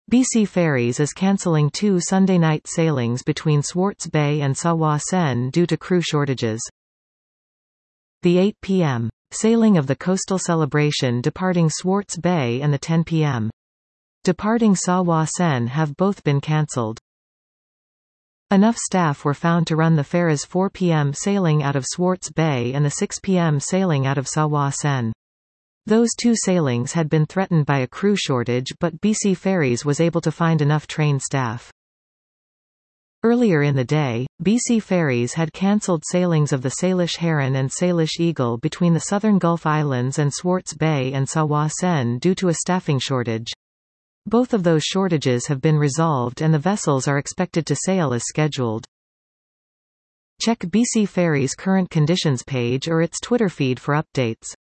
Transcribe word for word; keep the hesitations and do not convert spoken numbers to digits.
B C Ferries is cancelling two Sunday night sailings between Swartz Bay and Sa-Wa Sen due to crew shortages. The eight p m sailing of the Coastal Celebration departing Swartz Bay and the ten p m departing Sa-Wa Sen have both been cancelled. Enough staff were found to run the Ferris four p m sailing out of Swartz Bay and the six p m sailing out of Sa-Wa Sen. Those two sailings had been threatened by a crew shortage, but B C Ferries was able to find enough trained staff. Earlier in the day, B C Ferries had cancelled sailings of the Salish Heron and Salish Eagle between the southern Gulf Islands and Swartz Bay and Sa-Wa Sen due to a staffing shortage. Both of those shortages have been resolved and the vessels are expected to sail as scheduled. Check B C Ferries' current conditions page or its Twitter feed for updates.